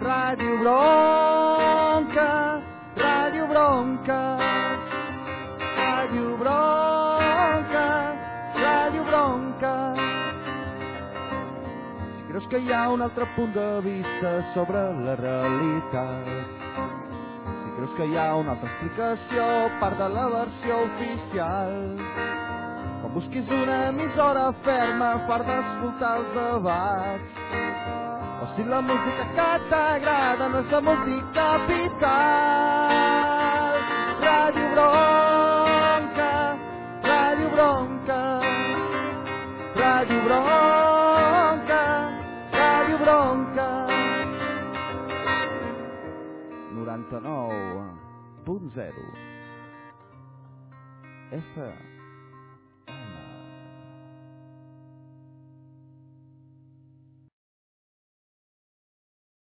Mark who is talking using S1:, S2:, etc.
S1: Ràdio Bronca, Ràdio Bronca, Ràdio Bronca, Ràdio Bronca. Si creus que hi ha un altre punt de vista sobre la realitat, si creus que hi ha una altra explicació, part de la versió oficial, quan busquis una emissora ferma, fart d'escoltar els debats, o si la música que t'agrada no és la música vital. Ràdio Bronca, Ràdio Bronca, Ràdio Bronca, Ràdio Bronca. 99.0 FM.